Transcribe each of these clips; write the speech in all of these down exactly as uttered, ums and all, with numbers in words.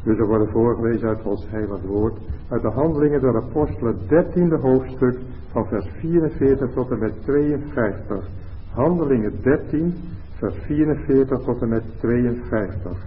Dus er worden voorgelezen uit ons heilig woord, uit de Handelingen der Apostelen, dertiende hoofdstuk, van vers vierenveertig tot en met tweeënvijftig. Handelingen dertien, vers vierenveertig tot en met tweeënvijftig.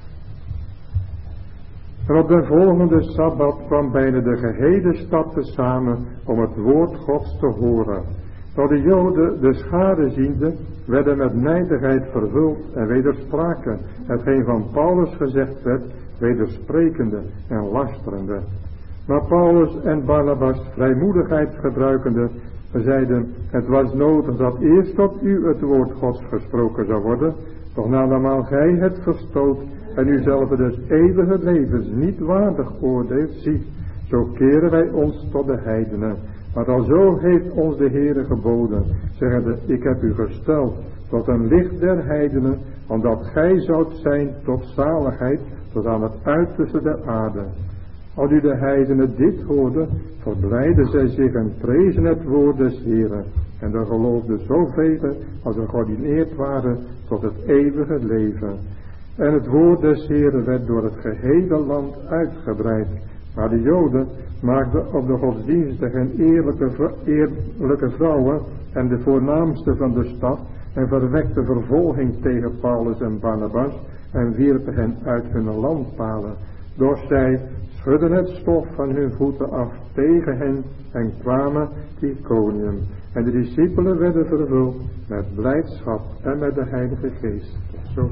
En op de volgende Sabbat kwam bijna de gehele stad tezamen om het woord Gods te horen. Door de Joden de schade ziende, werden met nijdigheid vervuld en wederspraken hetgeen van Paulus gezegd werd, wedersprekende en lasterende. Maar Paulus en Barnabas, vrijmoedigheid gebruikende, zeiden: het was nodig dat eerst tot u het woord Gods gesproken zou worden, doch nadermaal gij het verstoot en u zelf des eeuwige levens niet waardig oordeelt, zie, zo keren wij ons tot de heidenen. Maar alzo heeft ons de Heere geboden, zeggende: ik heb u gesteld tot een licht der heidenen, omdat gij zoudt zijn tot zaligheid, tot aan het uiterste der aarde. Als u de heidenen dit hoorden, verblijden zij zich en prezen het woord des Heeren. En er geloofden zoveel als er geordineerd waren tot het eeuwige leven. En het woord des Heeren werd door het gehele land uitgebreid. Maar de Joden maakten op de godsdienstige en eerlijke, eerlijke vrouwen en de voornaamste van de stad en verwekte vervolging tegen Paulus en Barnabas en wierpen hen uit hun landpalen. Doch zij schudden het stof van hun voeten af tegen hen en kwamen tot Iconium. En de discipelen werden vervuld met blijdschap en met de Heilige Geest. Zo.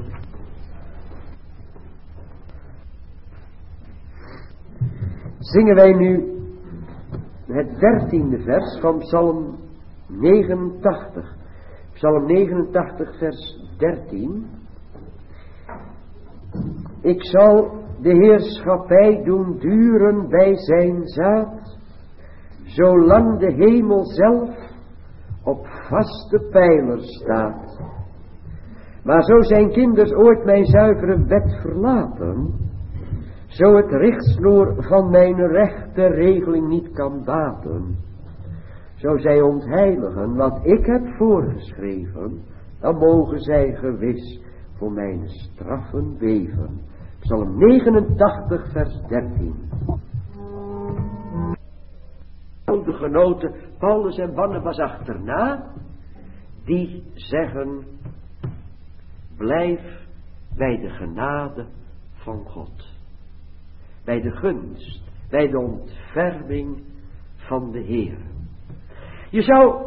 Zingen wij nu het dertiende vers van Psalm negenentachtig. Psalm negenentachtig vers dertien. Ik zal de heerschappij doen duren bij zijn zaad, zolang de hemel zelf op vaste pijlers staat. Maar zo zijn kinders ooit mijn zuivere wet verlaten, zo het richtsnoer van mijn rechte regeling niet kan baten, zo zij ontheiligen wat ik heb voorgeschreven, dan mogen zij gewis voor mijn straffen beven. Psalm negenentachtig vers dertien. De genoten Paulus en Barnabas achterna, die zeggen: blijf bij de genade van God. Bij de gunst, bij de ontferming van de Heer. Je zou,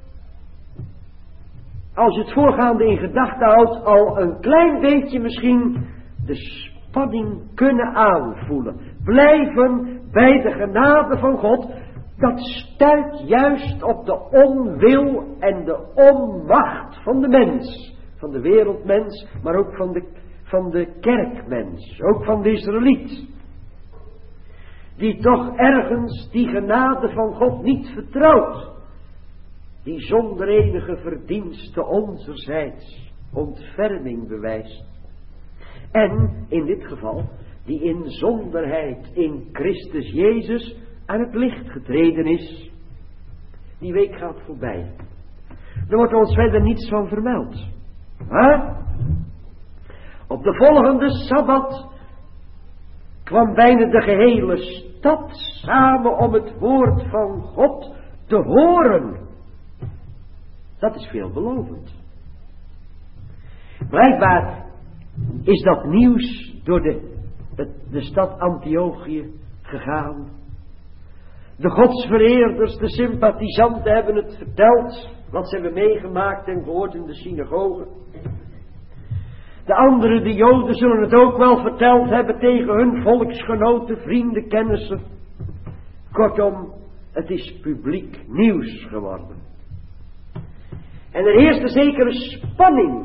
als je het voorgaande in gedachten houdt, al een klein beetje misschien de spanning kunnen aanvoelen. Blijven bij de genade van God, dat stuit juist op de onwil en de onmacht van de mens. Van de wereldmens, maar ook van de, van de kerkmens, ook van de Israëliet. Die toch ergens die genade van God niet vertrouwt. Die zonder enige verdienste onzerzijds ontferming bewijst. En in dit geval die in zonderheid in Christus Jezus aan het licht getreden is. Die week gaat voorbij. Er wordt ons verder niets van vermeld. Maar op de volgende Sabbat kwam bijna de gehele stad samen om het woord van God te horen. Dat is veelbelovend. Blijkbaar is dat nieuws door de, de stad Antiochië gegaan. De godsvereerders, de sympathisanten hebben het verteld, wat ze hebben meegemaakt en gehoord in de synagoge. De anderen, de Joden, zullen het ook wel verteld hebben tegen hun volksgenoten, vrienden, kennissen. Kortom, het is publiek nieuws geworden. En er heerst een zekere spanning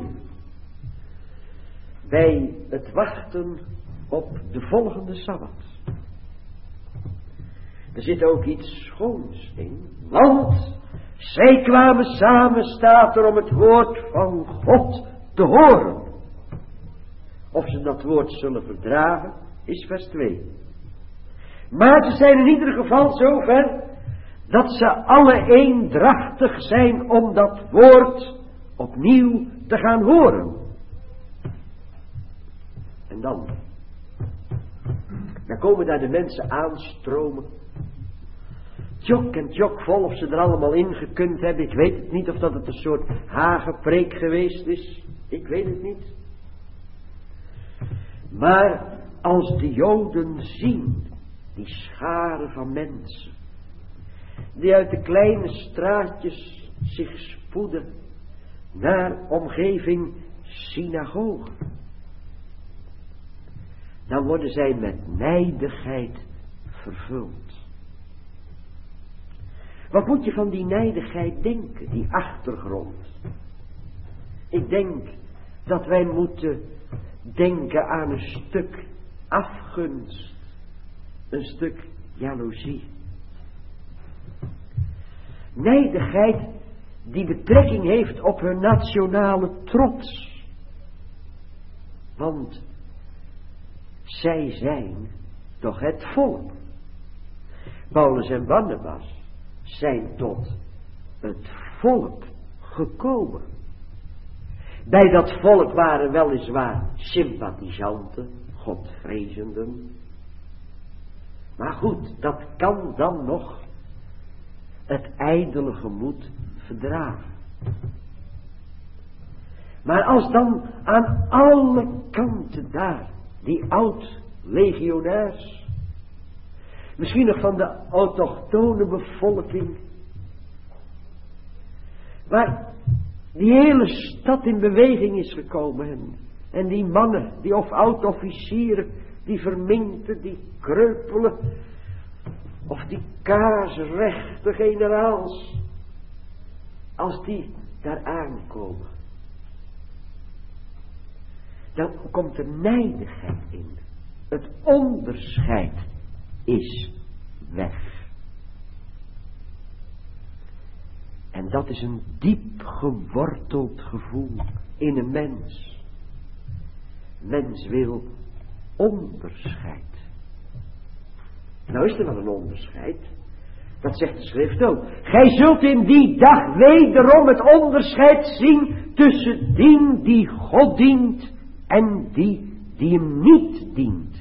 bij het wachten op de volgende Sabbat. Er zit ook iets schoons in, want zij kwamen samen, staat er, om het woord van God te horen. Of ze dat woord zullen verdragen, is vers twee. Maar ze zijn in ieder geval zover dat ze alle eendrachtig zijn om dat woord opnieuw te gaan horen. En dan, Dan komen daar de mensen aanstromen. Tjok en tjok vol of ze er allemaal in gekund hebben. Ik weet het niet of dat het een soort hagepreek geweest is. Ik weet het niet. Maar als de Joden zien die scharen van mensen die uit de kleine straatjes zich spoeden naar omgeving synagoge, dan worden zij met nijdigheid vervuld. Wat moet je van die nijdigheid denken, die achtergrond? Ik denk dat wij moeten denken aan een stuk afgunst, een stuk jaloezie. Nijdigheid die betrekking heeft op hun nationale trots. Want zij zijn toch het volk. Paulus en Barnabas zijn tot het volk gekomen. Bij dat volk waren weliswaar sympathisanten, godvrezenden. Maar goed, dat kan dan nog het ijdele gemoed verdragen. Maar als dan aan alle kanten daar die oud-legionairs, misschien nog van de autochtone bevolking, waar die hele stad in beweging is gekomen en, en die mannen, die of oud-officieren, die verminkten, die kreupelen, of die kaarsrechte generaals, als die daar aankomen, dan komt er nijdigheid in. Het onderscheid is weg. En dat is een diep geworteld gevoel in een mens. Mens wil onderscheid. Nou is er wel een onderscheid. Dat zegt de schrift ook. Gij zult in die dag wederom het onderscheid zien tussen die die God dient en die die hem niet dient.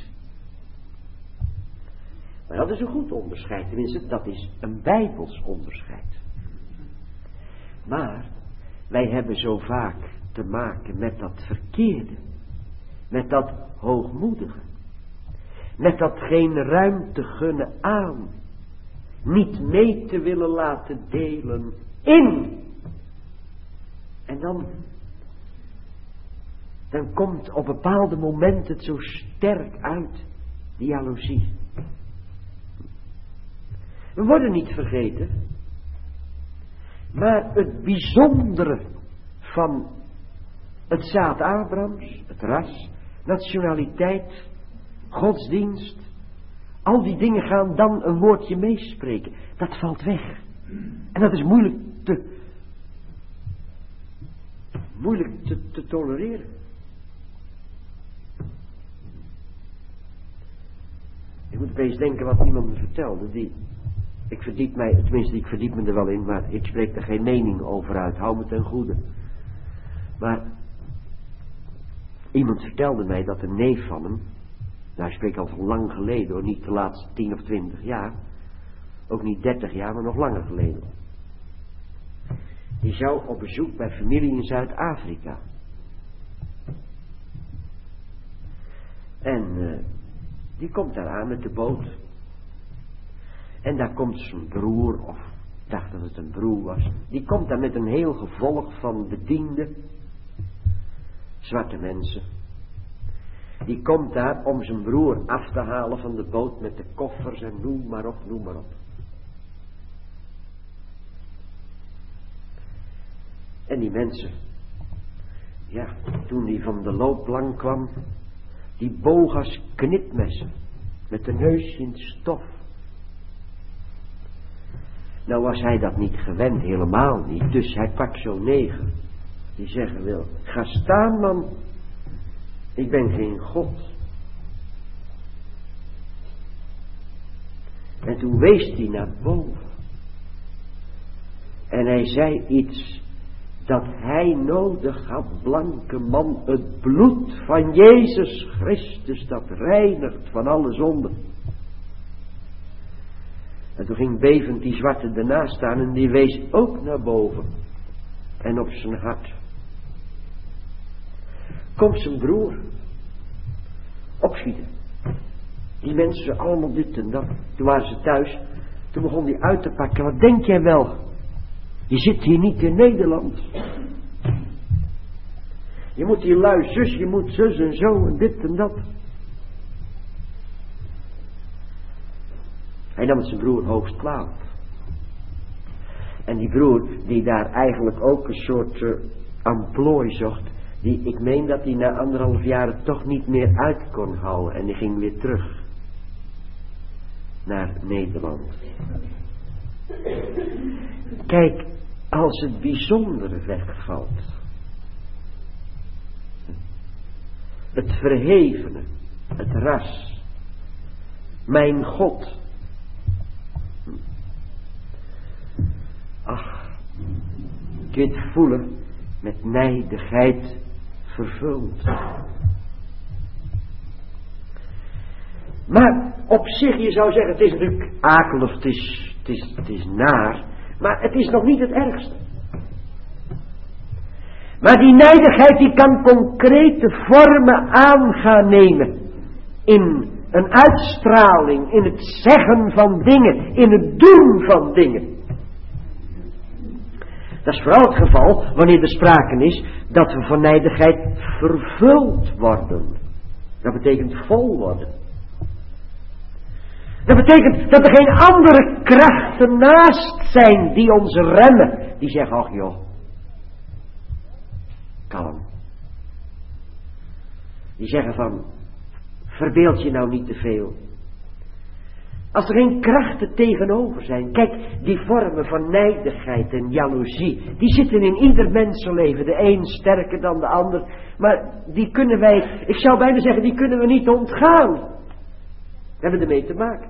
Maar dat is een goed onderscheid. Tenminste, dat is een bijbels onderscheid. Maar wij hebben zo vaak te maken met dat verkeerde. Met dat hoogmoedige. Met dat geen ruimte gunnen aan. Niet mee te willen laten delen in. En dan, dan komt op bepaalde momenten het zo sterk uit, die jaloezie. We worden niet vergeten, maar het bijzondere van het zaad Abrahams, het ras, nationaliteit, godsdienst, al die dingen gaan dan een woordje meespreken. Dat valt weg. En dat is moeilijk te, moeilijk te, te tolereren. Ik moet opeens denken wat iemand me vertelde. Die, ik verdiep mij, tenminste ik verdiep me er wel in, maar ik spreek er geen mening over uit. Hou me ten goede. Maar iemand vertelde mij dat een neef van hem, nou, ik spreek al van lang geleden hoor, niet de laatste tien of twintig jaar. Ook niet dertig jaar, maar nog langer geleden. Die zou op bezoek bij familie in Zuid-Afrika. En uh, die komt daar aan met de boot. En daar komt zijn broer, of ik dacht dat het een broer was. Die komt daar met een heel gevolg van bedienden. Zwarte mensen. Die komt daar om zijn broer af te halen van de boot met de koffers en noem maar op, noem maar op. En die mensen, ja, toen die van de loopplank kwam, die boog als knipmessen, met de neus in het stof. Nou was hij dat niet gewend, helemaal niet, dus hij pakt zo'n neger, die zeggen wil, ga staan man, ik ben geen God. En toen wees hij naar boven. En hij zei iets dat hij nodig had, blanke man, het bloed van Jezus Christus, dat reinigt van alle zonden. En toen ging bevend die zwarte ernaast staan en die wees ook naar boven en op zijn hart. Komt zijn broer opschieten. Die mensen allemaal dit en dat. Toen waren ze thuis. Toen begon hij uit te pakken. Wat denk jij wel? Je zit hier niet in Nederland. Je moet hier lui zus, je moet zus en zo en dit en dat. Hij nam het zijn broer hoogst kwalijk. En die broer die daar eigenlijk ook een soort uh, amplooi zocht. Die, ik meen dat hij na anderhalf jaar het toch niet meer uit kon houden. En die ging weer terug. Naar Nederland. Kijk, als het bijzondere wegvalt. Het verhevene. Het ras. Mijn God. Ach. Kun je het voelen? Met nijdigheid vervuld. Maar op zich, je zou zeggen, het is natuurlijk akelig, het is, het is, het is naar, maar het is nog niet het ergste. Maar die nijdigheid die kan concrete vormen aan gaan nemen. In een uitstraling, in het zeggen van dingen, in het doen van dingen. Dat is vooral het geval wanneer er sprake is dat we van nijdigheid vervuld worden. Dat betekent vol worden. Dat betekent dat er geen andere krachten naast zijn die ons remmen. Die zeggen, ach joh, kalm. Die zeggen van, verbeeld je nou niet te veel. Als er geen krachten tegenover zijn. Kijk, die vormen van nijdigheid en jaloezie. Die zitten in ieder mensenleven. De een sterker dan de ander. Maar die kunnen wij, ik zou bijna zeggen, die kunnen we niet ontgaan. We hebben ermee te maken.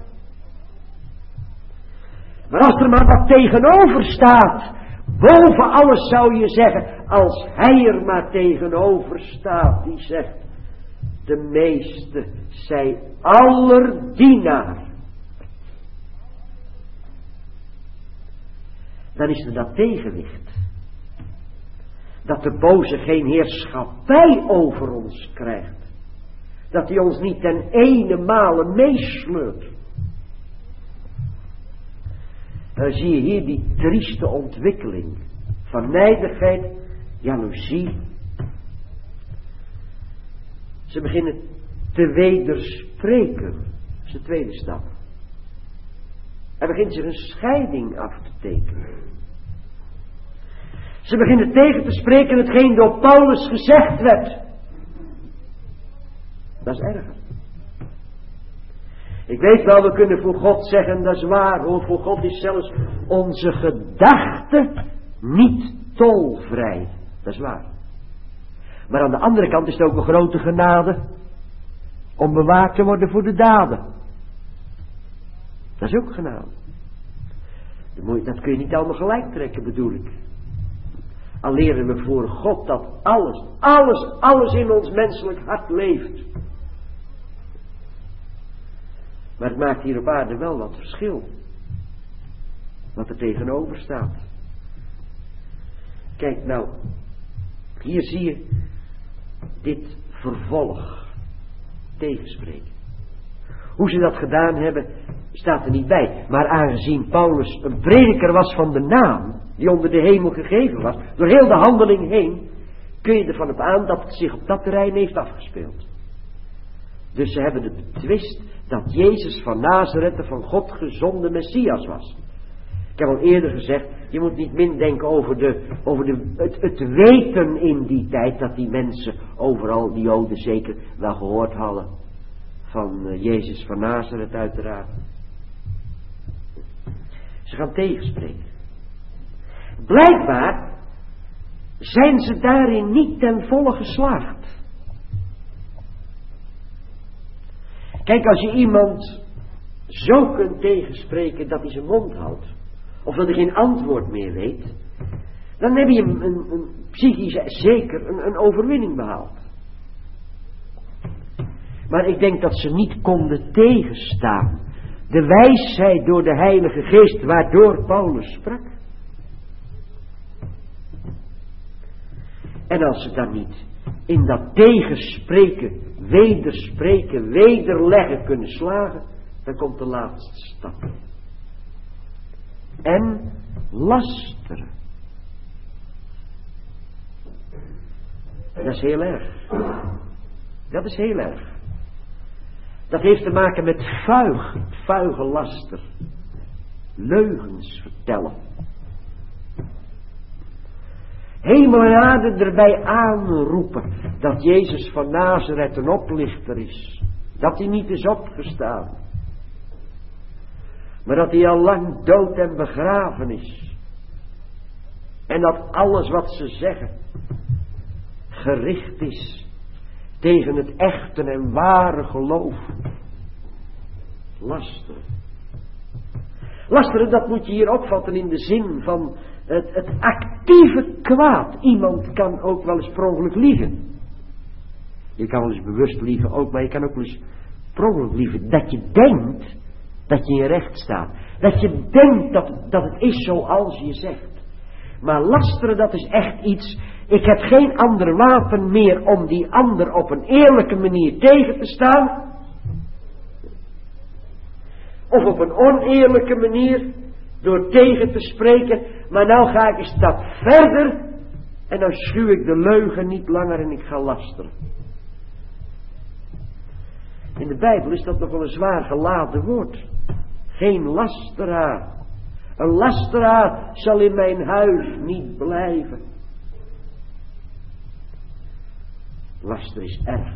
Maar als er maar wat tegenover staat. Boven alles zou je zeggen. Als hij er maar tegenover staat. Die zegt. De meeste zij aller dienaar. Dan is er dat tegenwicht. Dat de boze geen heerschappij over ons krijgt. Dat hij ons niet ten ene male meesleurt. Dan zie je hier die trieste ontwikkeling. Van nijdigheid, jaloezie. Ze beginnen te wederspreken. Dat is de tweede stap. Er begint zich een scheiding af te tekenen. Ze beginnen tegen te spreken hetgeen door Paulus gezegd werd. Dat is erger. Ik weet wel, we kunnen voor God zeggen, dat is waar hoor. Voor God is zelfs onze gedachte niet tolvrij. Dat is waar. Maar aan de andere kant is het ook een grote genade om bewaakt te worden voor de daden. Dat is ook genade. Dat kun je niet allemaal gelijk trekken, bedoel ik. Al leren we voor God dat alles, alles, alles in ons menselijk hart leeft. Maar het maakt hier op aarde wel wat verschil. Wat er tegenover staat. Kijk nou, hier zie je dit vervolg tegenspreken. Hoe ze dat gedaan hebben, staat er niet bij. Maar aangezien Paulus een prediker was van de naam, die onder de hemel gegeven was, door heel de handeling heen, kun je ervan op aan dat het zich op dat terrein heeft afgespeeld. Dus ze hebben het betwist dat Jezus van Nazareth de van God gezonde Messias was. Ik heb al eerder gezegd, je moet niet min denken over, de, over de, het, het weten in die tijd dat die mensen overal, die Joden zeker, wel gehoord hadden van uh, Jezus van Nazareth uiteraard. Ze gaan tegenspreken. Blijkbaar zijn ze daarin niet ten volle geslaagd. Kijk, als je iemand zo kunt tegenspreken dat hij zijn mond houdt, of dat hij geen antwoord meer weet, Dan heb je een, een, een psychisch zeker een, een overwinning behaald. Maar ik denk dat ze niet konden tegenstaan de wijsheid door de Heilige Geest waardoor Paulus sprak. En als ze dan niet in dat tegenspreken, wederspreken, wederleggen kunnen slagen, dan komt de laatste stap. En lasteren. Dat is heel erg. Dat is heel erg. Dat heeft te maken met vuig, vuige laster. Leugens vertellen. Hemel en aarde erbij aanroepen dat Jezus van Nazareth een oplichter is. Dat hij niet is opgestaan. Maar dat hij al lang dood en begraven is. En dat alles wat ze zeggen gericht is tegen het echte en ware geloof. Lasteren. Lasteren, dat moet je hier opvatten in de zin van het, het actieve kwaad. Iemand kan ook wel eens per ongeluk liegen. Je kan wel eens bewust liegen ook, maar je kan ook wel eens per ongeluk liegen. Dat je denkt dat je in recht staat. Dat je denkt dat, dat het is zoals je zegt. Maar lasteren, dat is echt iets. Ik heb geen ander wapen meer om die ander op een eerlijke manier tegen te staan. Of op een oneerlijke manier door tegen te spreken. Maar nou ga ik een stap verder. En dan schuw ik de leugen niet langer en ik ga lasteren. In de Bijbel is dat nog wel een zwaar geladen woord. Geen lasteraar. Een lasteraar zal in mijn huis niet blijven. Laster is erg.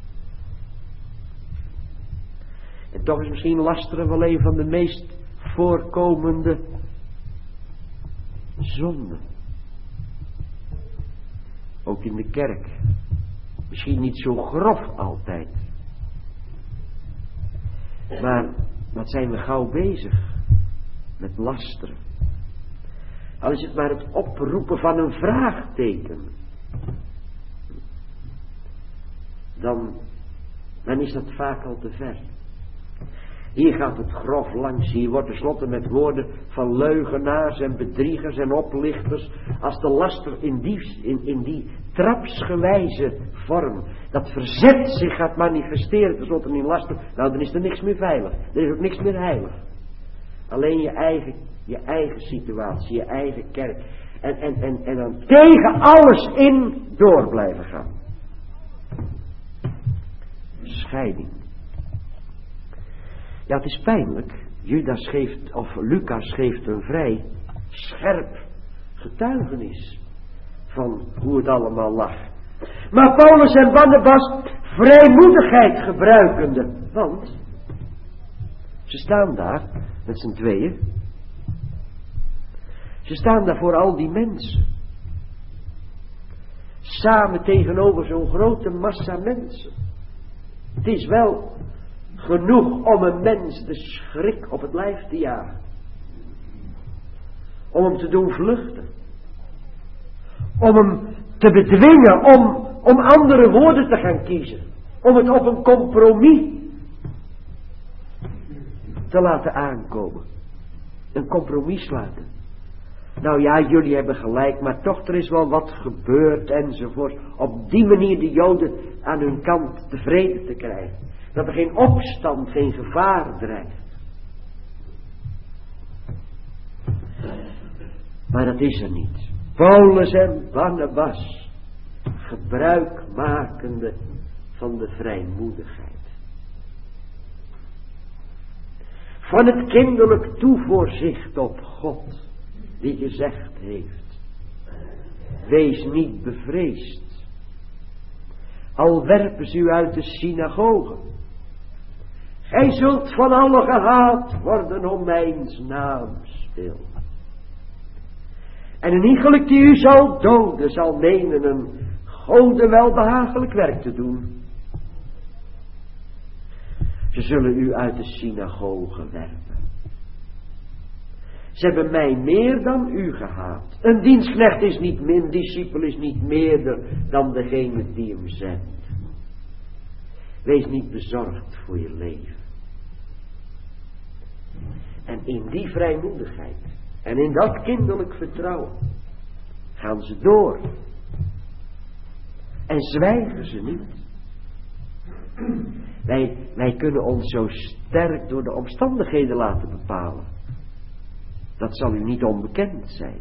En toch is misschien lasteren wel een van de meest voorkomende zonden. Ook in de kerk. Misschien niet zo grof altijd. Maar wat zijn we gauw bezig met lasteren. Al is het maar het oproepen van een vraagteken. Dan, dan is dat vaak al te ver. Hier gaat het grof langs. Hier wordt tenslotte met woorden van leugenaars en bedriegers en oplichters. Als de laster in die, in, in die trapsgewijze vorm, dat verzet zich gaat manifesteren tenslotte in laster. Nou, dan is er niks meer veilig. Er is ook niks meer heilig. Alleen je eigen, je eigen situatie, je eigen kerk. En, en, en, en dan tegen alles in door blijven gaan. Scheiding. Ja, het is pijnlijk. Judas geeft, of Lucas geeft een vrij scherp getuigenis van hoe het allemaal lag. Maar Paulus en Barnabas vrijmoedigheid gebruikende. Want ze staan daar met z'n tweeën. Ze staan daar voor al die mensen. Samen tegenover zo'n grote massa mensen. Het is wel genoeg om een mens de schrik op het lijf te jagen. Om hem te doen vluchten. Om hem te bedwingen, om, om andere woorden te gaan kiezen. Om het op een compromis te laten aankomen. Een compromis laten. Nou ja, jullie hebben gelijk, maar toch er is wel wat gebeurd enzovoort. Op die manier de Joden aan hun kant tevreden te krijgen. Dat er geen opstand, geen gevaar dreigt. Maar dat is er niet. Paulus en Barnabas, gebruikmakende van de vrijmoedigheid. Van het kinderlijk toevoorzicht op God, die gezegd heeft: wees niet bevreesd, al werpen ze u uit de synagoge. Gij zult van allen gehaat worden om mijns naams wil. En een iegelijk die u zal doden, zal menen een Gode welbehagelijk werk te doen. Ze zullen u uit de synagoge werpen. Ze hebben mij meer dan u gehaat. Een dienstknecht is niet meer, een discipel is niet meerder dan degene die hem zendt. Wees niet bezorgd voor je leven. En in die vrijmoedigheid en in dat kinderlijk vertrouwen gaan ze door. En zwijgen ze niet. Wij, wij kunnen ons zo sterk door de omstandigheden laten bepalen. Dat zal u niet onbekend zijn.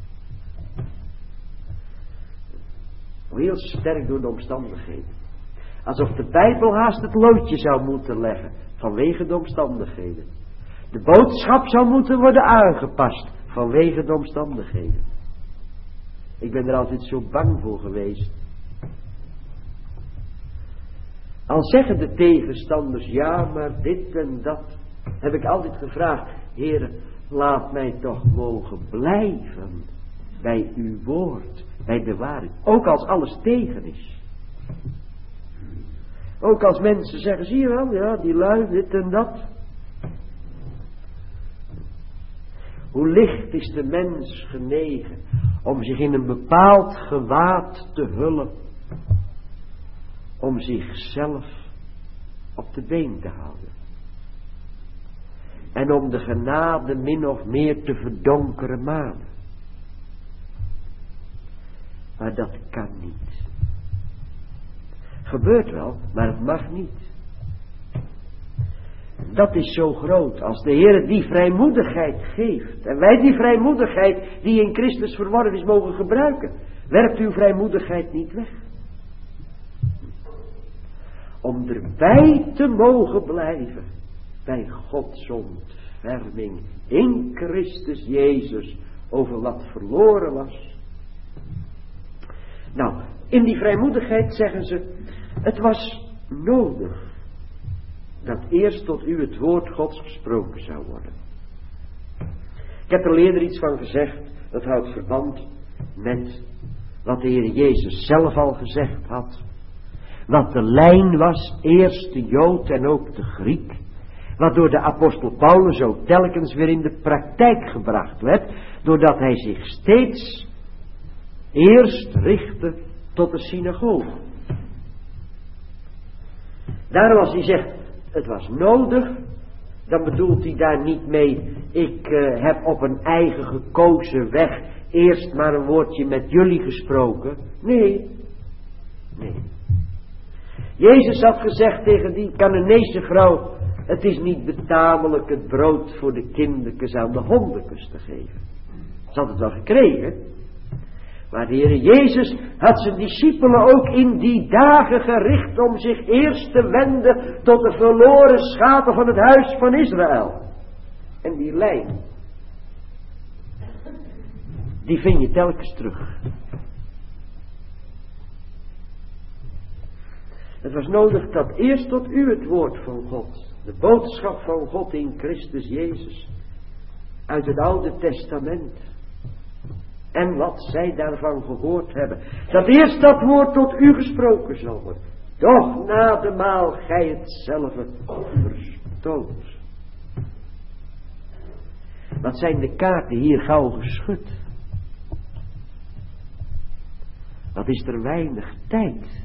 Heel sterk door de omstandigheden. Alsof de Bijbel haast het loodje zou moeten leggen vanwege de omstandigheden. De boodschap zou moeten worden aangepast vanwege de omstandigheden. Ik ben er altijd zo bang voor geweest. Al zeggen de tegenstanders, ja, maar dit en dat, heb ik altijd gevraagd, Heere, laat mij toch mogen blijven bij uw woord, bij de waarheid. Ook als alles tegen is. Ook als mensen zeggen, zie je wel, ja, die lui, dit en dat. Hoe licht is de mens genegen om zich in een bepaald gewaad te hullen, om zichzelf op de been te houden. En om de genade min of meer te verdonkeren manen. Maar dat kan niet. Gebeurt wel, maar het mag niet. Dat is zo groot als de Heer die vrijmoedigheid geeft. En wij die vrijmoedigheid die in Christus verworven is mogen gebruiken. Werpt uw vrijmoedigheid niet weg. Om erbij te mogen blijven bij Gods ontferming in Christus Jezus over wat verloren was. Nou, in die vrijmoedigheid zeggen ze, het was nodig dat eerst tot u het woord Gods gesproken zou worden. Ik heb er eerder iets van gezegd, dat houdt verband met wat de Heer Jezus zelf al gezegd had. Wat de lijn was, eerst de Jood en ook de Griek. Wat door de apostel Paulus ook telkens weer in de praktijk gebracht werd. Doordat hij zich steeds eerst richtte tot de synagoge. Daarom als hij zegt, het was nodig, dan bedoelt hij daar niet mee, ik uh, heb op een eigen gekozen weg eerst maar een woordje met jullie gesproken. Nee, nee. Jezus had gezegd tegen die Canaanese vrouw, het is niet betamelijk het brood voor de kindertjes aan de hondekes te geven. Ze had het wel gekregen. Maar de Heer Jezus had zijn discipelen ook in die dagen gericht om zich eerst te wenden tot de verloren schapen van het huis van Israël. En die lijn, die vind je telkens terug. Het was nodig dat eerst tot u het woord van God, de boodschap van God in Christus Jezus, uit het Oude Testament, en wat zij daarvan gehoord hebben, dat eerst dat woord tot u gesproken zal worden. Doch na de maal gij hetzelfde verstoot. Wat zijn de kaarten hier gauw geschud? Wat is er weinig tijd?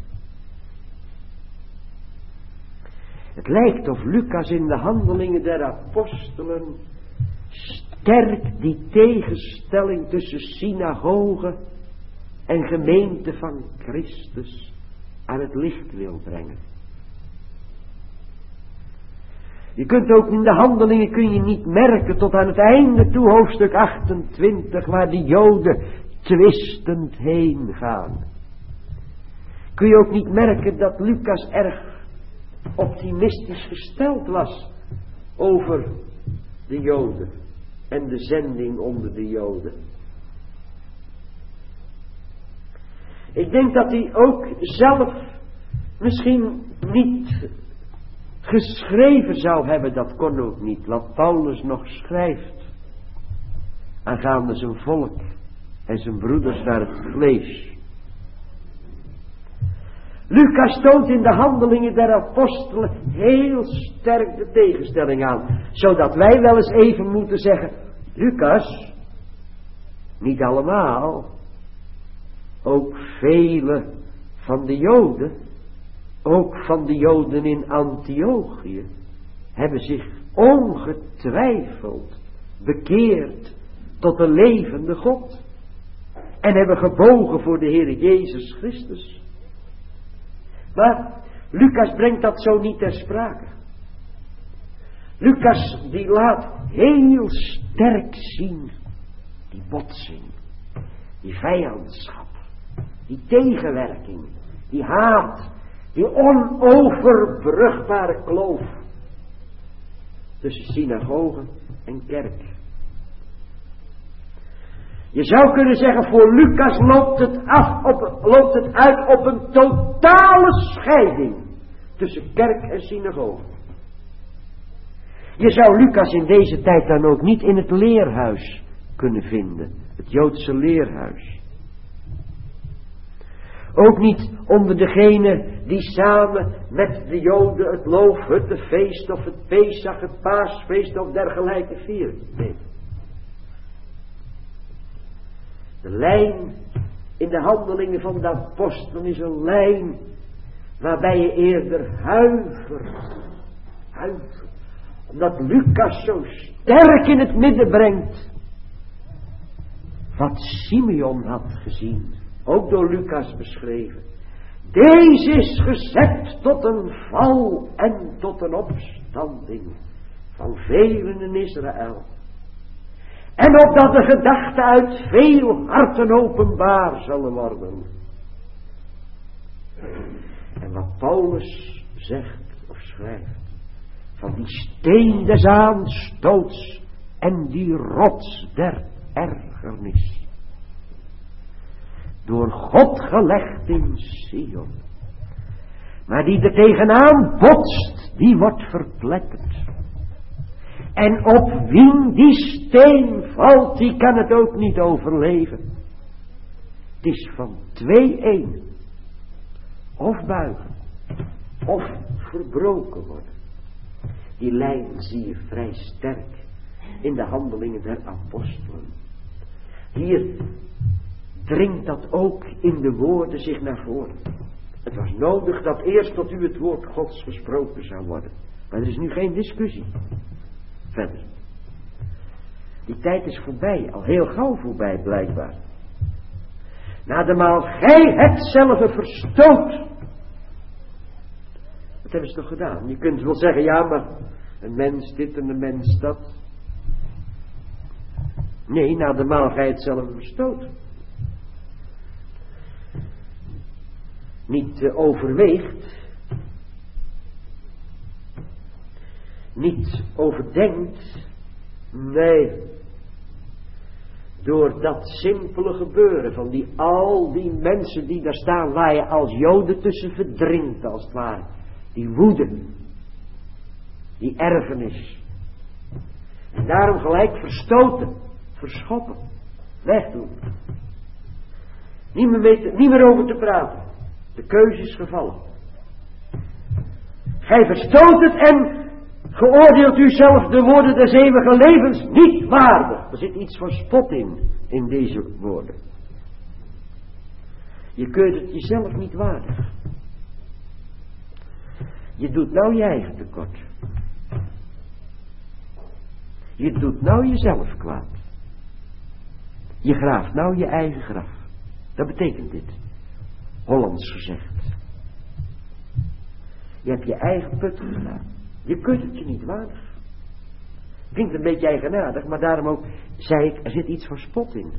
Het lijkt of Lucas in de handelingen der apostelen sterk die tegenstelling tussen synagoge en gemeente van Christus aan het licht wil brengen. Je kunt ook in de handelingen kun je niet merken tot aan het einde toe, hoofdstuk achtentwintig, waar de Joden twistend heen gaan. Kun je ook niet merken dat Lucas erg optimistisch gesteld was over de Joden en de zending onder de Joden. Ik denk dat hij ook zelf misschien niet geschreven zou hebben, dat kon ook niet, wat Paulus nog schrijft aangaande zijn volk en zijn broeders naar het vlees. Lucas toont in de handelingen der apostelen heel sterk de tegenstelling aan, zodat wij wel eens even moeten zeggen, Lucas, niet allemaal, ook vele van de Joden, ook van de Joden in Antiochië, hebben zich ongetwijfeld bekeerd tot de levende God en hebben gebogen voor de Heer Jezus Christus. Maar Lucas brengt dat zo niet ter sprake. Lucas die laat heel sterk zien die botsing, die vijandschap, die tegenwerking, die haat, die onoverbrugbare kloof tussen synagoge en kerk. Je zou kunnen zeggen, voor Lucas loopt het, af op, loopt het uit op een totale scheiding tussen kerk en synagoge. Je zou Lucas in deze tijd dan ook niet in het leerhuis kunnen vinden, het Joodse leerhuis. Ook niet onder degenen die samen met de Joden het Loofhuttenfeest of het Pesach, het Paasfeest of dergelijke vieren. Nee. De lijn in de handelingen van de apostelen is een lijn waarbij je eerder huivert. Huivert. Omdat Lucas zo sterk in het midden brengt wat Simeon had gezien. Ook door Lucas beschreven. Deze is gezet tot een val en tot een opstanding van velen in Israël. En opdat de gedachten uit veel harten openbaar zullen worden. En wat Paulus zegt of schrijft. Van die steen des aanstoots en die rots der ergernis. Door God gelegd in Sion. Maar die er tegenaan botst, die wordt verpletterd. En op wien die steen valt, die kan het ook niet overleven. Het is van twee één. Of buigen, of verbroken worden. Die lijn zie je vrij sterk in de handelingen der apostelen. Hier dringt dat ook in de woorden zich naar voren. Het was nodig dat eerst tot u het woord Gods gesproken zou worden. Maar er is nu geen discussie. Verder. Die tijd is voorbij, al heel gauw voorbij blijkbaar. Nademaal gij hetzelfde verstoot. Wat hebben ze toch gedaan? Je kunt wel zeggen, ja maar een mens dit en een mens dat. Nee, nademaal gij hetzelfde verstoot. Niet uh, overweegt. Niet overdenkt. Nee. Door dat simpele gebeuren van die al die mensen die daar staan, waar je als Joden tussen verdrinkt als het ware. Die woede. Die erfenis. En daarom gelijk verstoten. Verschoppen. Wegdoen. Niet meer, mee te, niet meer over te praten. De keuze is gevallen. Gij verstoot het en geoordeelt u zelf de woorden des eeuwige levens niet waardig. Er zit iets van spot in, in deze woorden. Je keurt het jezelf niet waardig. Je doet nou je eigen tekort. Je doet nou jezelf kwaad. Je graaft nou je eigen graf. Dat betekent dit. Hollands gezegd. Je hebt je eigen put gedaan. Je kunt het je niet waardig. Klinkt een beetje eigenaardig, maar daarom ook zei ik, er zit iets van spot in.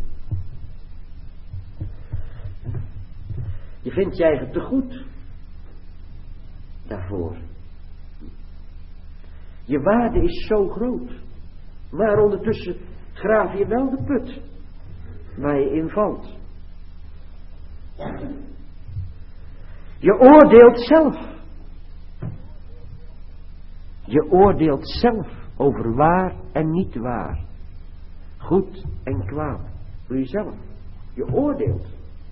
Je vindt je eigen te goed. Daarvoor. Je waarde is zo groot. Maar ondertussen graaf je wel de put waar je in valt. Je oordeelt zelf. Je oordeelt zelf over waar en niet waar. Goed en kwaad. Doe je zelf. Je oordeelt.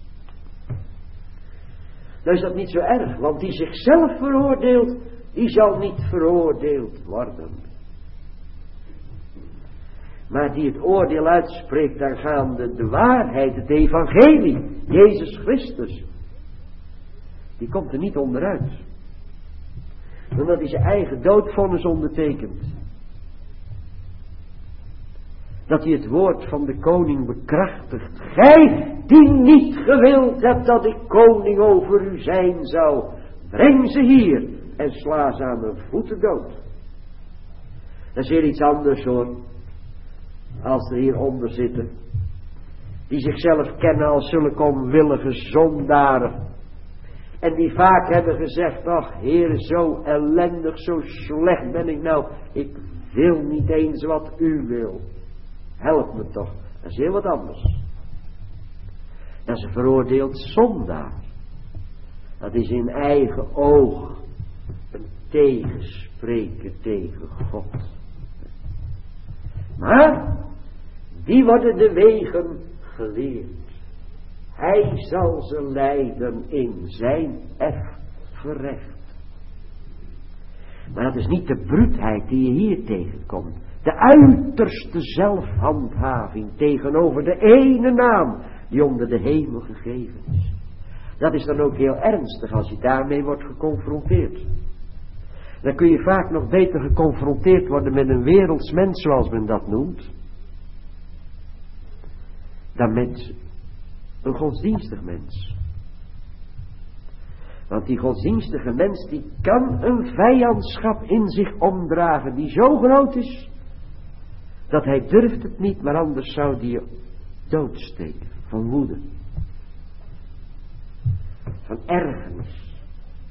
Nou is dat niet zo erg, want die zichzelf veroordeelt, die zal niet veroordeeld worden. maar die het oordeel uitspreekt aangaande de waarheid, het evangelie, Jezus Christus. Die komt er niet onderuit. Omdat hij zijn eigen doodvonnis ondertekent. Dat hij het woord van de koning bekrachtigt. Gij die niet gewild hebt dat ik koning over u zijn zou, breng ze hier en sla ze aan mijn voeten dood. Dat is weer iets anders hoor. Als er hieronder zitten. Die zichzelf kennen als zulke onwillige zondaren. En die vaak hebben gezegd, ach Heer, zo ellendig, zo slecht ben ik nou. Ik wil niet eens wat u wil. Help me toch. Dat is heel wat anders. Dat is een veroordeeld zondaar. Dat is in eigen oog een tegenspreken tegen God. Maar die worden de wegen geleerd. Hij zal ze leiden in zijn ef verrecht. Maar dat is niet de bruutheid die je hier tegenkomt. De uiterste zelfhandhaving tegenover de ene naam die onder de hemel gegeven is. Dat is dan ook heel ernstig als je daarmee wordt geconfronteerd. Dan kun je vaak nog beter geconfronteerd worden met een werelds mens zoals men dat noemt. Dan met een godsdienstig mens. Want die godsdienstige mens die kan een vijandschap in zich omdragen die zo groot is dat hij durft het niet, maar anders zou die je doodsteken van woede. Van ergernis.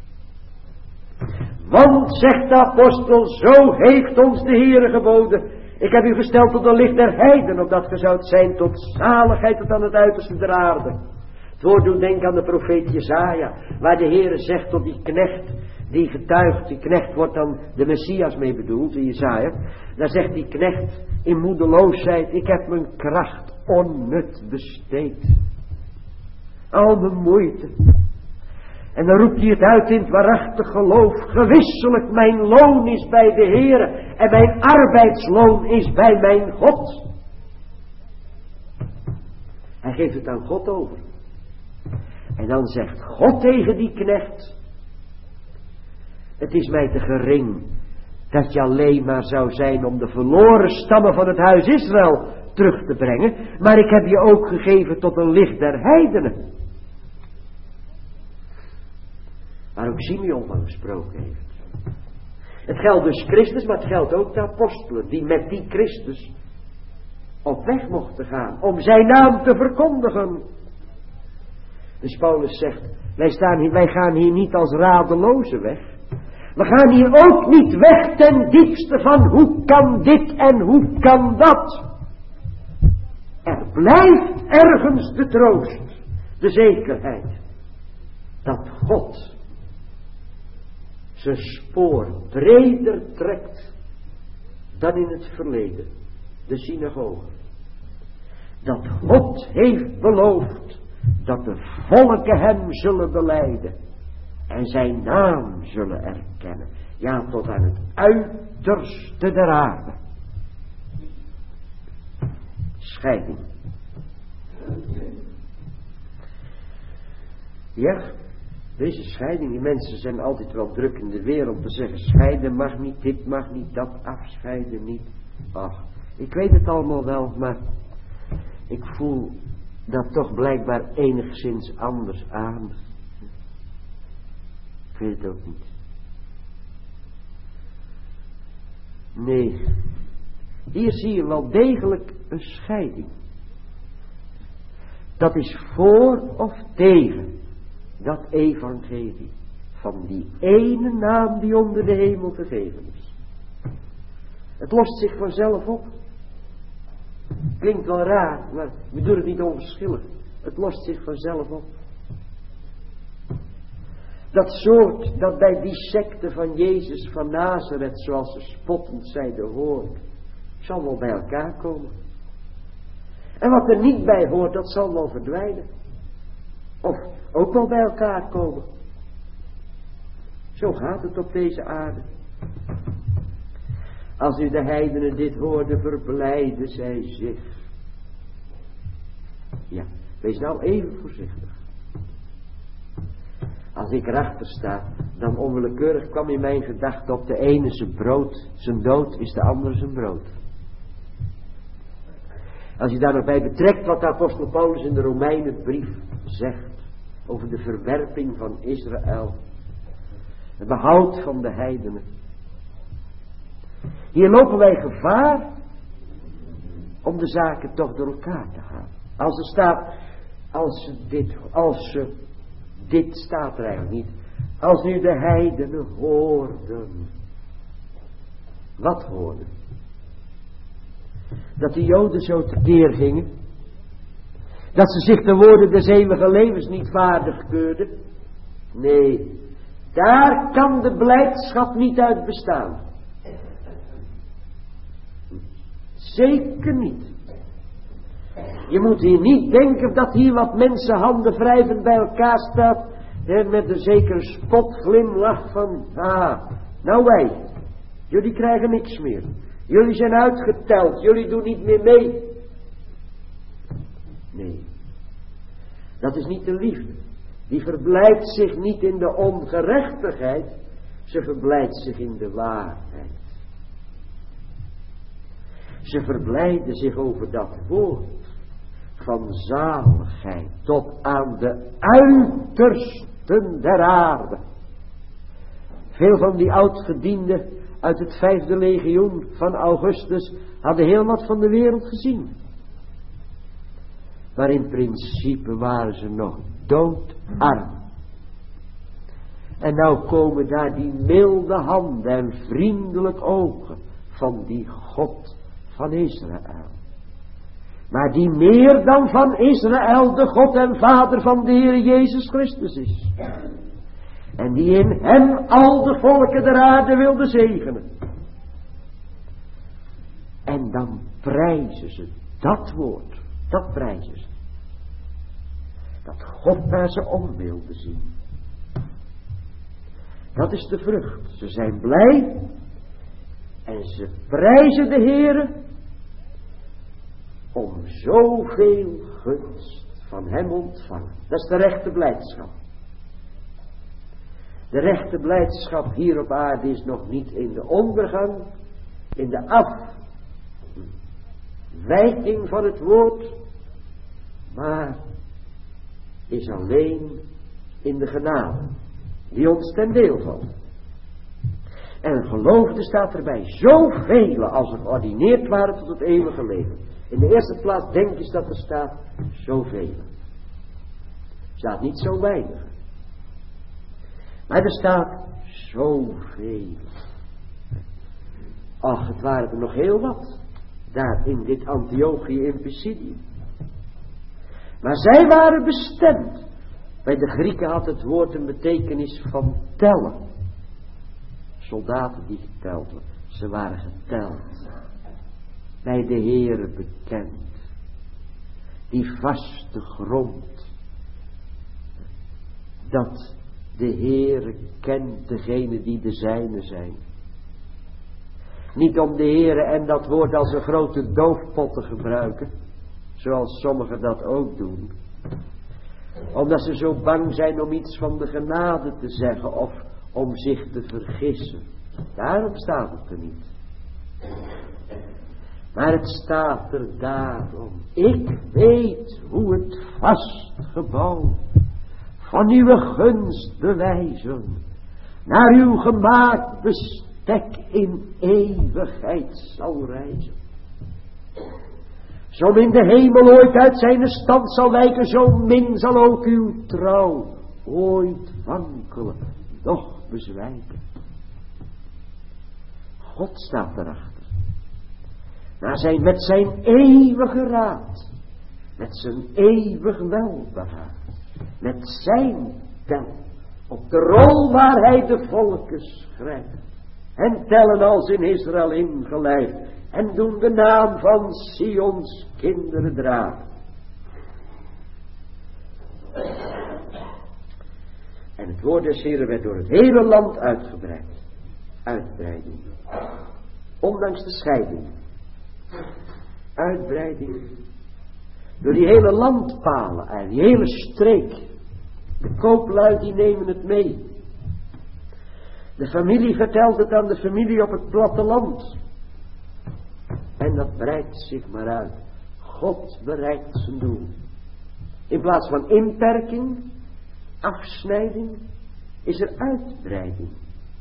Want, zegt de apostel, zo heeft ons de Heere geboden. Ik heb u gesteld tot een licht der heiden, opdat ge zoudt zijn tot zaligheid tot aan het uiterste der aarde. Het woord doet denken aan de profeet Jesaja, waar de Heere zegt tot die knecht, die getuigt, die knecht wordt dan de Messias mee bedoeld, in Jesaja. Daar zegt die knecht in moedeloosheid, ik heb mijn kracht onnut besteed. Al mijn moeite. En dan roept hij het uit in het waarachtig geloof. Gewisselijk mijn loon is bij de Heere. En mijn arbeidsloon is bij mijn God. Hij geeft het aan God over. En dan zegt God tegen die knecht. Het is mij te gering dat je alleen maar zou zijn om de verloren stammen van het huis Israël terug te brengen. Maar ik heb je ook gegeven tot een licht der heidenen. Waar ook Simeon van gesproken heeft. Het geldt dus Christus, maar het geldt ook de apostelen. Die met die Christus op weg mochten gaan. Om zijn naam te verkondigen. Dus Paulus zegt. Wij, staan hier, wij gaan hier niet als radelozen weg. We gaan hier ook niet weg ten diepste van hoe kan dit en hoe kan dat. Er blijft ergens de troost. De zekerheid. Dat God zijn spoor breder trekt dan in het verleden, de synagoge. Dat God heeft beloofd dat de volken hem zullen belijden en zijn naam zullen erkennen, ja, tot aan het uiterste der aarde. Scheiding. Ja, deze scheiding, die mensen zijn altijd wel druk in de wereld te zeggen, scheiden mag niet, dit mag niet, dat afscheiden niet. Ach, ik weet het allemaal wel, maar ik voel dat toch blijkbaar enigszins anders aan. Ik weet het ook niet. Nee, hier zie je wel degelijk een scheiding. Dat is voor of tegen dat evangelie van die ene naam die onder de hemel gegeven is. Het lost zich vanzelf op. Klinkt wel raar, maar we doen het niet onverschillig. Het lost zich vanzelf op. Dat soort dat bij die secte van Jezus van Nazareth, zoals ze spottend zeiden, hoort, zal wel bij elkaar komen. En wat er niet bij hoort, dat zal wel verdwijnen. Of ook wel bij elkaar komen. Zo gaat het op deze aarde. Als nu de heidenen dit hoorden, verblijden zij zich. Ja, wees nou even voorzichtig. Als ik erachter sta, dan onwillekeurig kwam in mijn gedachte op de ene zijn brood, zijn dood is de andere zijn brood. Als je daar nog bij betrekt wat de apostel Paulus in de Romeinenbrief zegt over de verwerping van Israël, het behoud van de heidenen. Hier lopen wij gevaar om de zaken toch door elkaar te halen. Als er staat, als ze dit, als ze, dit staat er eigenlijk niet. Als nu de heidenen hoorden. Wat hoorden? Dat de Joden zo tekeer gingen. Dat ze zich de woorden des eeuwige levens niet waardig keurden. Nee, daar kan de blijdschap niet uit bestaan. Zeker niet. Je moet hier niet denken dat hier wat mensen handen wrijvend bij elkaar staat. Hè, met een zekere spotglimlach van, ah, nou wij, jullie krijgen niks meer. Jullie zijn uitgeteld, jullie doen niet meer mee. Nee, dat is niet de liefde. Die verblijdt zich niet in de ongerechtigheid, ze verblijdt zich in de waarheid. Ze verblijden zich over dat woord van zaligheid tot aan de uitersten der aarde. Veel van die oudgedienden uit het vijfde legioen van Augustus hadden heel wat van de wereld gezien. Maar in principe waren ze nog doodarm. En nou komen daar die milde handen en vriendelijk ogen van die God van Israël. Maar die meer dan van Israël de God en Vader van de Heer Jezus Christus is. En die in hem al de volken der aarde wilde zegenen. En dan prijzen ze dat woord. Dat prijzen ze. Dat God naar ze om wilde zien. Dat is de vrucht. Ze zijn blij. En ze prijzen de Heere. Om zoveel gunst van hem ontvangen. Dat is de rechte blijdschap. De rechte blijdschap hier op aarde is nog niet in de ondergang, in de afwijking van het woord, maar is alleen in de genade die ons ten deel valt. En een geloofde staat erbij, zoveel als er geordineerd waren tot het eeuwige leven. In de eerste plaats denk je dat er staat, zoveel. Er staat niet zo weinig. Maar er staat zoveel. Ach, het waren er nog heel wat. Daar in dit Antiochië in Pisidië. Maar zij waren bestemd. Bij de Grieken had het woord een betekenis van tellen. Soldaten die geteld werden. Ze waren geteld. Bij de Heere bekend. Die vaste grond. Dat de Heere kent degene die de zijne zijn. Niet om de Heere en dat woord als een grote doofpot te gebruiken. Zoals sommigen dat ook doen. Omdat ze zo bang zijn om iets van de genade te zeggen. Of om zich te vergissen. Daarom staat het er niet. Maar het staat er daarom. Ik weet hoe het vast gebouw van uw gunst bewijzen. Naar uw gemaakt bestek in eeuwigheid zal reizen. Zo min de hemel ooit uit zijn stand zal wijken, zo min zal ook uw trouw ooit wankelen, doch bezwijken. God staat erachter. Naar zijn, met zijn eeuwige raad. Met zijn eeuwig welbehagen. Met zijn tel. Op de rol waar hij de volken schrijft. En tellen als in Israël ingeleid. En doen de naam van Sions kinderen dragen. En het woord des Heren werd door het hele land uitgebreid. Uitbreiding. Ondanks de scheiding. Uitbreiding. Door die hele landpalen en die hele streek. De kooplui die nemen het mee. De familie vertelt het aan de familie op het platteland. En dat breidt zich maar uit. God bereikt zijn doel. In plaats van inperking, afsnijding, is er uitbreiding.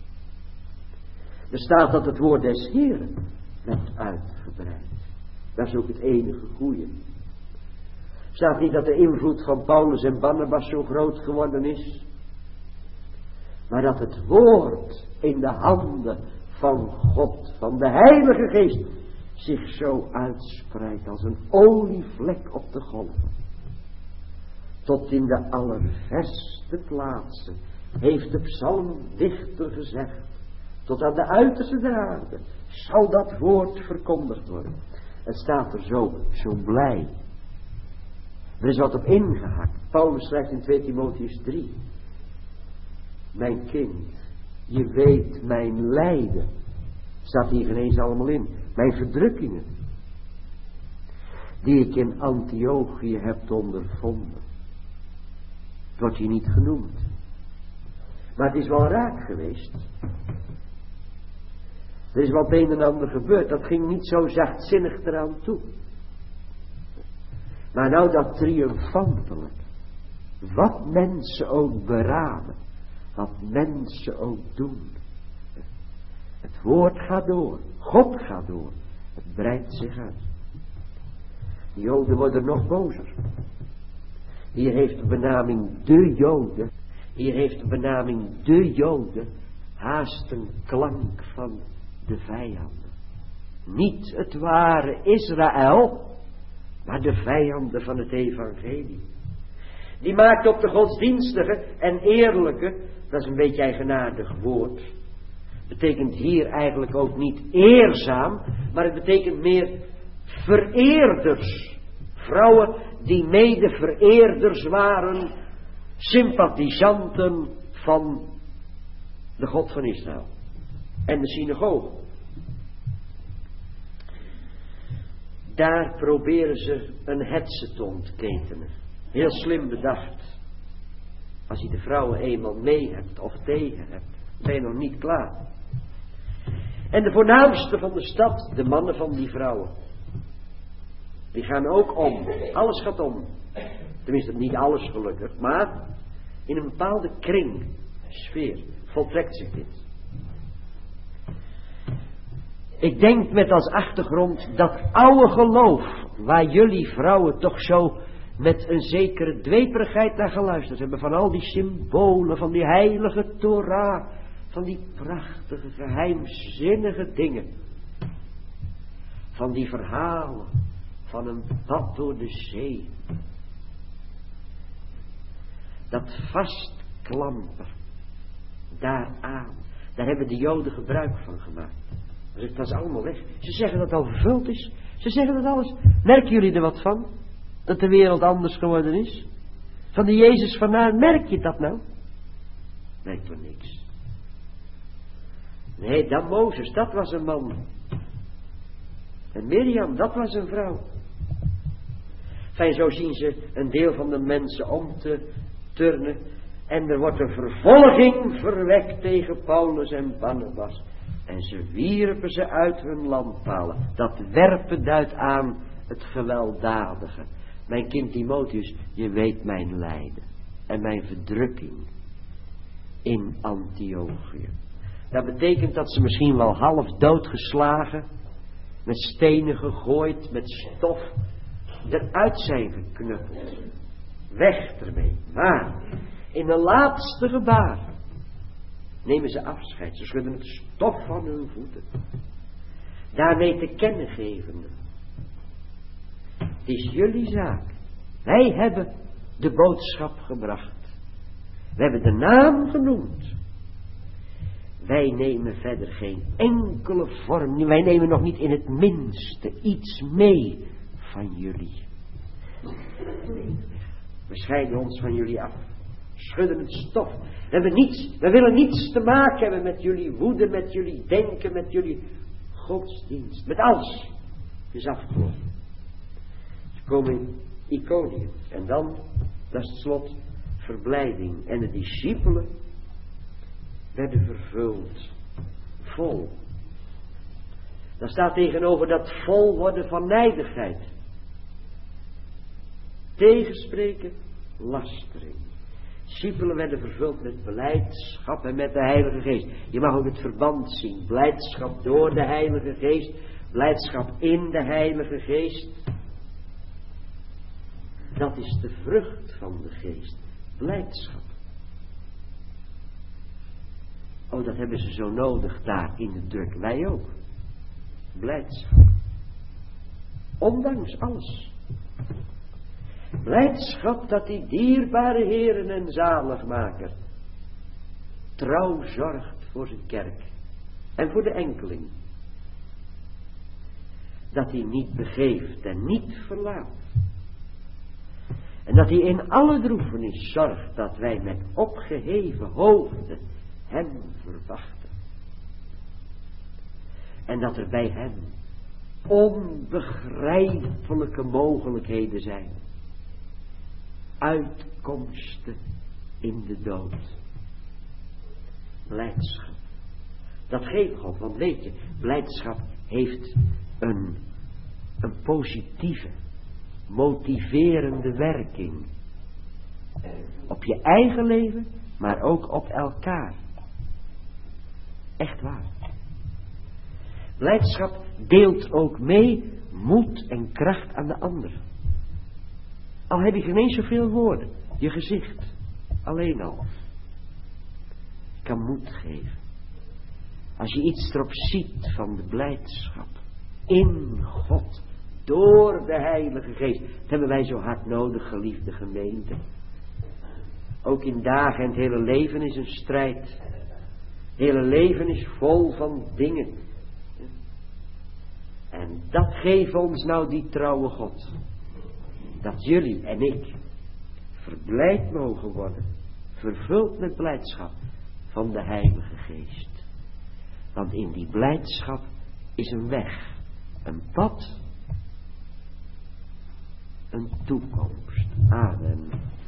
Er staat dat het woord des Heeren werd uitgebreid. Dat is ook het enige goede. Er staat niet dat de invloed van Paulus en Barnabas zo groot geworden is. Maar dat het woord in de handen van God, van de Heilige Geest, zich zo uitspreidt als een olievlek op de golven. Tot in de allerverste plaatsen heeft de psalmdichter gezegd. Tot aan de uiterste der aarde zal dat woord verkondigd worden. Het staat er zo, zo blij. Er is wat op ingehakt. Paulus schrijft in twee Timotheüs drie. Mijn kind, je weet mijn lijden. Staat hier ineens allemaal in. Mijn verdrukkingen. Die ik in Antiochië heb ondervonden. Het wordt hier niet genoemd. Maar het is wel raak geweest. Er is wel het een en ander gebeurd. Dat ging niet zo zachtzinnig eraan toe. Maar nou dat triomfantelijk. Wat mensen ook beraden. Wat mensen ook doen. Het woord gaat door. God gaat door. Het breidt zich uit. De Joden worden nog bozer. Hier heeft de benaming de Joden. Hier heeft de benaming de Joden haast een klank van de vijanden. Niet het ware Israël, maar de vijanden van het evangelie. Die maakt op de godsdienstige en eerlijke, dat is een beetje eigenaardig woord. Betekent hier eigenlijk ook niet eerzaam, maar het betekent meer vereerders. Vrouwen die mede vereerders waren, sympathisanten van de God van Israël. En de synagoge. Daar proberen ze een hetze te ontketenen. Heel slim bedacht. Als je de vrouwen eenmaal mee hebt of tegen hebt, ben je nog niet klaar. En de voornaamste van de stad, de mannen van die vrouwen. Die gaan ook om. Alles gaat om. Tenminste, niet alles gelukkig, maar in een bepaalde kring, sfeer, voltrekt zich dit. Ik denk met als achtergrond dat oude geloof, waar jullie vrouwen toch zo met een zekere dweperigheid naar geluisterd hebben, van al die symbolen, van die heilige Torah, van die prachtige, geheimzinnige dingen, van die verhalen, van een pad door de zee, dat vastklampen daaraan, daar hebben de Joden gebruik van gemaakt. Dat is allemaal weg. Ze zeggen dat het al vervuld is. Ze zeggen dat alles. Merken jullie er wat van? Dat de wereld anders geworden is? Van de Jezus vandaan, merk je dat nou? Merk toch niks. Nee, dat Mozes, dat was een man. En Mirjam, dat was een vrouw. Fijn, zo zien ze een deel van de mensen om te turnen. En er wordt een vervolging verwekt tegen Paulus en Barnabas. En ze wierpen ze uit hun landpalen. Dat werpen duidt aan het gewelddadige. Mijn kind Timotheus, je weet mijn lijden. En mijn verdrukking. In Antiochië. Dat betekent dat ze misschien wel half doodgeslagen. Met stenen gegooid. Met stof. Eruit zijn geknuppeld. Weg ermee. Maar in een laatste gebaar nemen ze afscheid. Ze schudden het stof van hun voeten. Daarmee te kennen gevende. Het is jullie zaak. Wij hebben de boodschap gebracht. We hebben de naam genoemd. Wij nemen verder geen enkele vorm. Wij nemen nog niet in het minste iets mee van jullie. Nee, we scheiden ons van jullie af. Schudden het stof. We, hebben niets, we willen niets te maken hebben met jullie woede, met jullie denken, met jullie godsdienst, met alles, is afgelopen. Ze komen in Iconium en dan, dat is het slot, verblijding. En de discipelen werden vervuld, vol. Daar staat tegenover dat vol worden van nijdigheid. Tegenspreken, lastering. Discipelen werden vervuld met blijdschap en met de Heilige Geest. Je mag ook het verband zien. Blijdschap door de Heilige Geest. Blijdschap in de Heilige Geest. Dat is de vrucht van de Geest. Blijdschap. Oh, dat hebben ze zo nodig daar in de druk. Wij ook. Blijdschap. Ondanks alles. Blijdschap dat die dierbare Heeren en Zaligmaker trouw zorgt voor zijn kerk en voor de enkeling. Dat hij niet begeeft en niet verlaat. En dat hij in alle droefenis zorgt dat wij met opgeheven hoofden hem verwachten. En dat er bij hem onbegrijpelijke mogelijkheden zijn. Uitkomsten in de dood. Blijdschap. Dat geeft God, want weet je, blijdschap heeft een, een positieve, motiverende werking. Op je eigen leven, maar ook op elkaar. Echt waar. Blijdschap deelt ook mee moed en kracht aan de ander. Al heb je geen eens zoveel woorden. Je gezicht. Alleen al. Kan moed geven. Als je iets erop ziet van de blijdschap. In God. Door de Heilige Geest. Dat hebben wij zo hard nodig, geliefde gemeente. Ook in dagen en het hele leven is een strijd. Het hele leven is vol van dingen. En dat geeft ons nou die trouwe God. Dat jullie en ik verblijd mogen worden. Vervuld met blijdschap van de Heilige Geest. Want in die blijdschap is een weg. Een pad. Een toekomst. Amen.